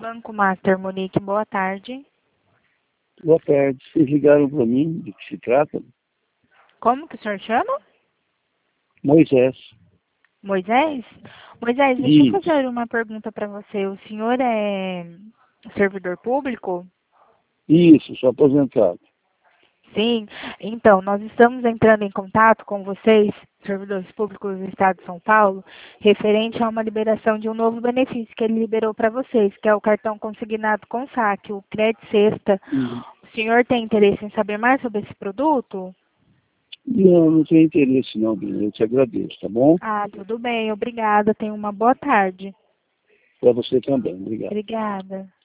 Banco Master, Monique, boa tarde. Boa tarde. Vocês ligaram para mim? De que se trata? Como que o senhor chama? Moisés. Moisés? Moisés, deixa eu Isso. fazer uma pergunta para você. O senhor é servidor público? Isso, sou aposentado. Sim. Então, nós estamos entrando em contato com vocês, servidores públicos do Estado de São Paulo, referente a uma liberação de um novo benefício que ele liberou para vocês, que é o cartão consignado com saque, o Crédito Sexta. Uhum. O senhor tem interesse em saber mais sobre esse produto? Não tenho interesse não, Bruno. Eu te agradeço, tá bom? Ah, tudo bem, obrigada. Tenha uma boa tarde. Para você também. Obrigado. Obrigada.